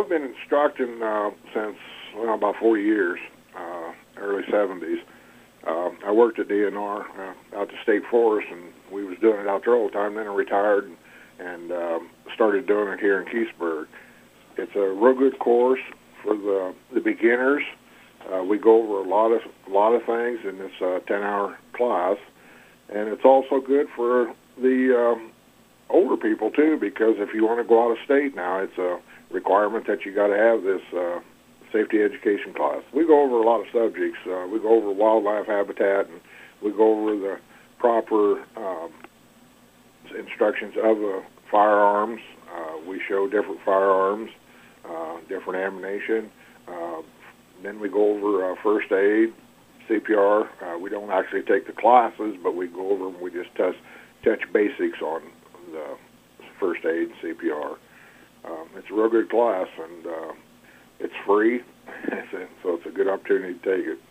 been instructing since about 40 years, early 70s. I worked at DNR out the state forest, and we was doing it out there all the time. Then I retired and started doing it here in Keithsburg. It's a real good course for the beginners. We go over a lot of things in this 10-hour class, and it's also good for the older people too, because if you want to go out of state now, it's a requirement that you got to have this safety education class. We go over a lot of subjects. We go over wildlife habitat, and we go over the proper instructions of firearms. We show different firearms, different ammunition. Then we go over first aid, CPR. We don't actually take the classes, but we go over and we just touch basics on the first aid and CPR. It's a real good class, and it's free, so it's a good opportunity to take it.